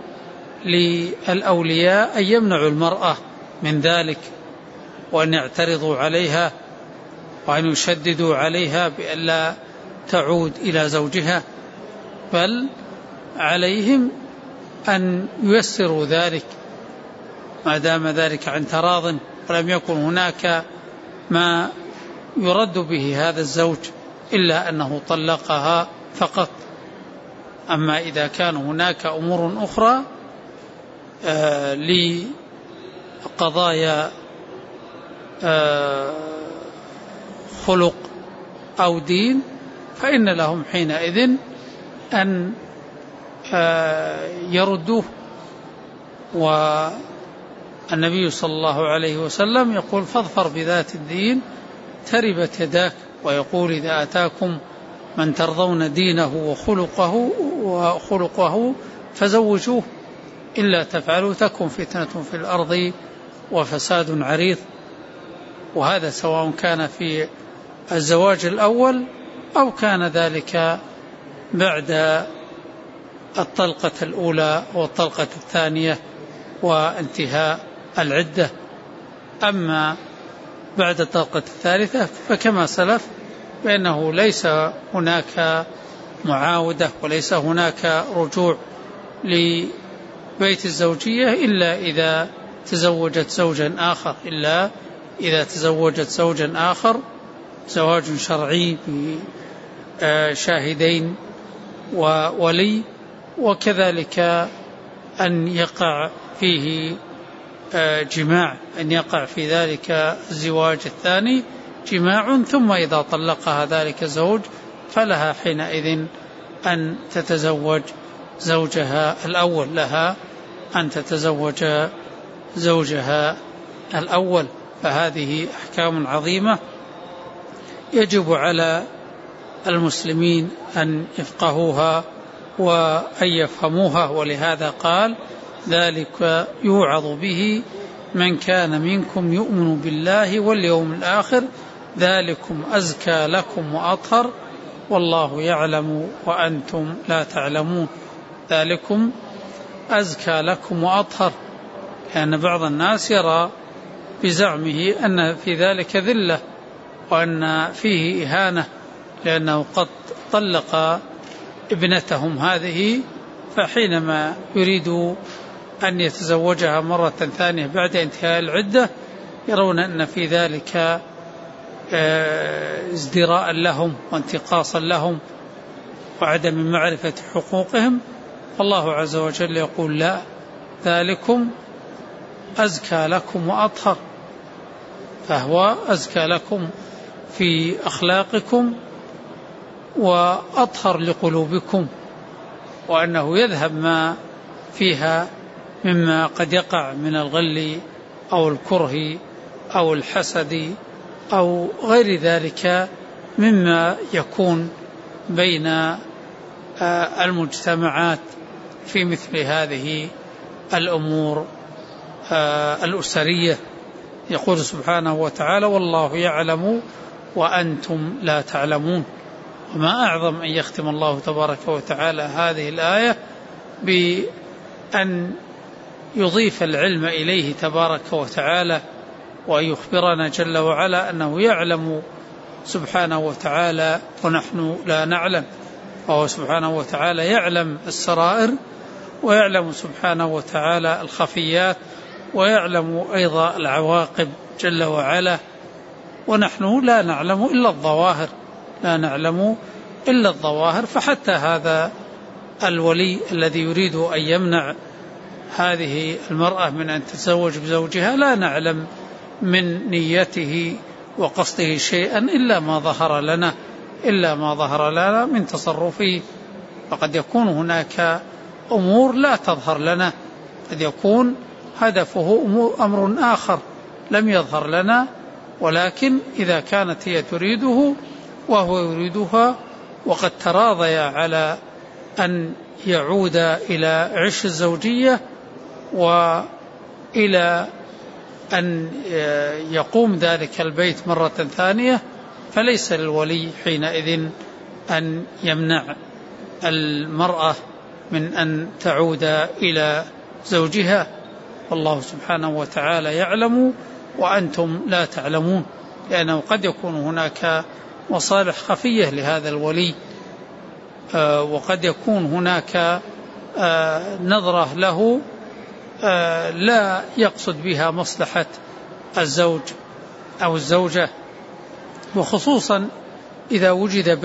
للأولياء أن يمنعوا المرأة من ذلك، وأن يعترضوا عليها، وأن يشددوا عليها بأن لا تعود إلى زوجها، بل عليهم أن ييسروا ذلك ما دام ذلك عن تراض، ولم يكن هناك ما يرد به هذا الزوج إلا أنه طلقها فقط. أما إذا كان هناك أمور أخرى لقضايا خلق أو دين، فإن لهم حينئذ أن يردوه. والنبي صلى الله عليه وسلم يقول: فاظفر بذات الدين تربت يداك. ويقول: إذا أتاكم من ترضون دينه وخلقه فزوجوه، إلا تفعلوا تكن فتنة في الأرض وفساد عريض. وهذا سواء كان في الزواج الأول أو كان ذلك بعد الطلقة الأولى والطلقة الثانية وانتهاء العدة. أما بعد الطلقة الثالثة فكما سلف بأنه ليس هناك معاودة وليس هناك رجوع لبيت الزوجية إلا إذا تزوجت زوجا آخر، زواج شرعي بشاهدين وولي، وكذلك أن يقع فيه جماع، أن يقع في ذلك الزواج الثاني جماع، ثم إذا طلقها ذلك الزوج فلها حينئذ أن تتزوج زوجها الأول، لها أن تتزوج زوجها الأول. فهذه أحكام عظيمة يجب على المسلمين أن يفقهوها وأن يفهموها. ولهذا قال: ذلك يوعظ به من كان منكم يؤمن بالله واليوم الآخر ذلكم أزكى لكم وأطهر والله يعلم وأنتم لا تعلمون. ذلكم أزكى لكم وأطهر، لأن بعض الناس يرى بزعمه أن في ذلك ذلة وأن فيه إهانة، لأنه قد طلق ابنتهم هذه، فحينما يريد أن يتزوجها مرة ثانية بعد انتهاء العدة يرون أن في ذلك ازدراء لهم وانتقاصا لهم وعدم معرفة حقوقهم. فالله عز وجل يقول: لا، ذلكم أزكى لكم وأطهر، فهو أزكى لكم في أخلاقكم وأطهر لقلوبكم، وأنه يذهب ما فيها مما قد يقع من الغل أو الكره أو الحسد أو غير ذلك مما يكون بين المجتمعات في مثل هذه الأمور الأسرية. يقول سبحانه وتعالى: والله يعلم وأنتم لا تعلمون. وما أعظم أن يختم الله تبارك وتعالى هذه الآية بأن يضيف العلم إليه تبارك وتعالى، وأن يخبرنا جل وعلا أنه يعلم سبحانه وتعالى ونحن لا نعلم، وهو سبحانه وتعالى يعلم السرائر، ويعلم سبحانه وتعالى الخفيات، ويعلم أيضا العواقب جل وعلا، ونحن لا نعلم إلا الظواهر، لا نعلم إلا الظواهر. فحتى هذا الولي الذي يريد أن يمنع هذه المرأة من أن تتزوج بزوجها لا نعلم من نيته وقصده شيئا إلا ما ظهر لنا من تصرفه. فقد يكون هناك أمور لا تظهر لنا، قد يكون هدفه أمر آخر لم يظهر لنا، ولكن إذا كانت هي تريده وهو يريدها وقد تراضيا على أن يعود إلى عش الزوجية وإلى أن يقوم ذلك البيت مرة ثانية، فليس للولي حينئذ أن يمنع المرأة من أن تعود إلى زوجها. والله سبحانه وتعالى يعلم وأنتم لا تعلمون، لأنه قد يكون هناك مصالح خفية لهذا الولي، وقد يكون هناك نظرة له لا يقصد بها مصلحة الزوج أو الزوجة، وخصوصا إذا وجد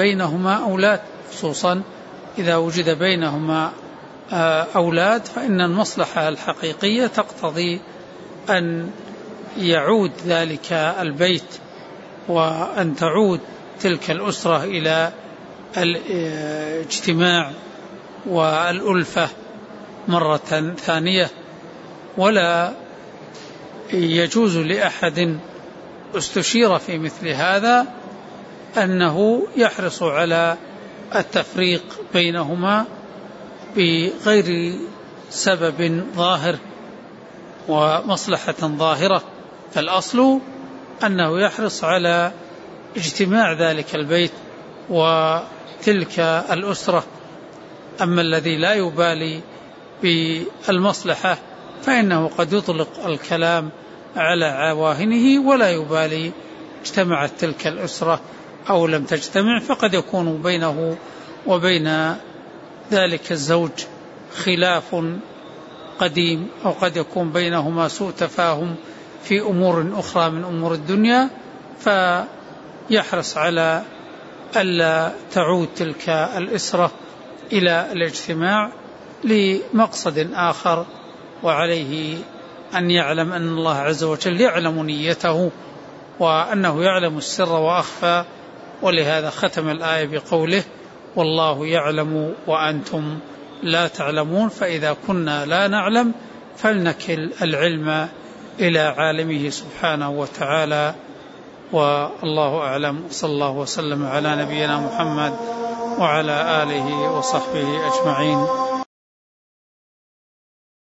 بينهما أولاد فإن المصلحة الحقيقية تقتضي أن يعود ذلك البيت وأن تعود تلك الأسرة إلى الاجتماع والألفة مرة ثانية. ولا يجوز لأحد استشير في مثل هذا أنه يحرص على التفريق بينهما بغير سبب ظاهر ومصلحة ظاهرة، فالأصل أنه يحرص على اجتماع ذلك البيت وتلك الأسرة. أما الذي لا يبالي بالمصلحة فإنه قد يطلق الكلام على عواهنه ولا يبالي اجتمعت تلك الأسرة أو لم تجتمع، فقد يكون بينه وبين ذلك الزوج خلاف قديم، أو قد يكون بينهما سوء تفاهم في أمور أخرى من أمور الدنيا، فيحرص على ألا تعود تلك الأسرة إلى الاجتماع لمقصد آخر. وعليه أن يعلم أن الله عز وجل يعلم نيته وأنه يعلم السر وأخفى، ولهذا ختم الآية بقوله والله يعلم وأنتم لا تعلمون. فإذا كنا لا نعلم فلنكل العلم إلى عالمه سبحانه وتعالى، والله أعلم. صلى الله وسلم على نبينا محمد وعلى آله وصحبه أجمعين.